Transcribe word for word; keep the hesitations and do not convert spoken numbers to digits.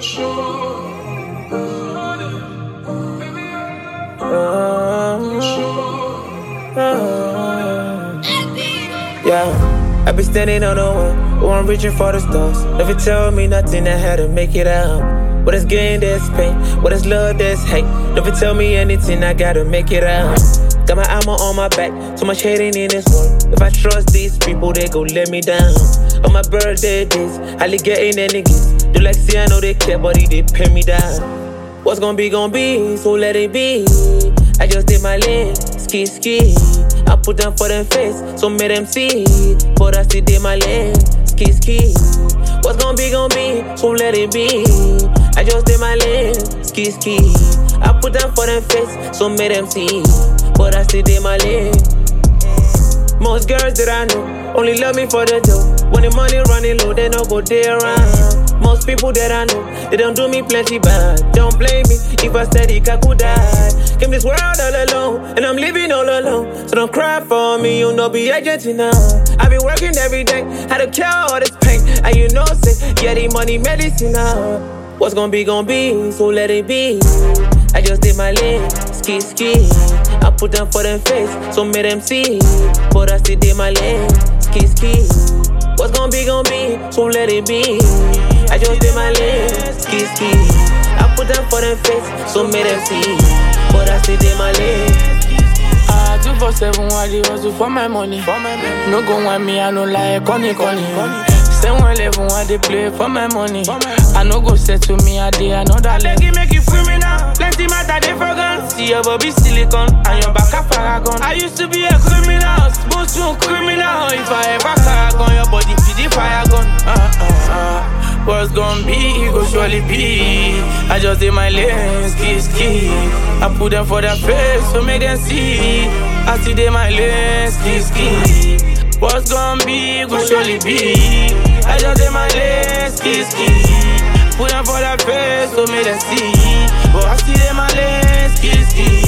Yeah, I be standing on the one, oh, I'm reaching for the stars. Never tell me nothing, I had to make it out. What is gain, there's pain. What is love, there's hate. Never tell me anything, I gotta make it out. Got my armor on my back, too much hating in this world. If I trust these people, they gon' let me down. On my birthday days, hardly getting any gifts. Do like see, I know they care, but they pin me down. What's gon' be, gon' be, so let it be. I just did my lane, ski, ski. I put them for them face, so make them see. But I still did my lane, ski, ski. What's gon' be, gon' be, so let it be. I just did my lane, ski, ski. I put them for them face, so make them see. But I still did my lane. Most girls that I know only love me for the dough. When the money running low, they don't go there around. Most people that I know, they don't do me plenty bad. Don't blame me if I steady, I could die. Came this world all alone, and I'm living all alone. So don't cry for me, you know be Argentina. I been working every day, had to cure all this pain. And you know, say, yeah, the money medicine now. What's gon' be, gon' be, so let it be. I just did my lane, ski, ski. I put them for them face, so make them see. But I still did my lane, ski, ski. What's gon' be, gon' be, so let it be. I just did my lane, ski, ski. I put them for them face, so make them see. But I still did my lane. Ah, two four seven, I do hustle for my money. For my money. No go want me, I no like conny, conny. seven eleven, I dey play for my money. I no go say to me, I dey another lane. I beg you, make you criminal. Plenty matter, they forgot. See your body silicone, and your back a paragon. I used to be a criminal, supposed to a criminal. If I ever paragon, your body feed the fire gun. Uh, uh, uh. What's gon' be, it go surely be. I just did my lane, ski, ski. I put them for their face, so make them see. I still did my lane, ski, ski. What's gon' be, it go surely be. I just did my lane, ski, ski. Put them for their face, so make them see. But I still did my lane, ski, ski.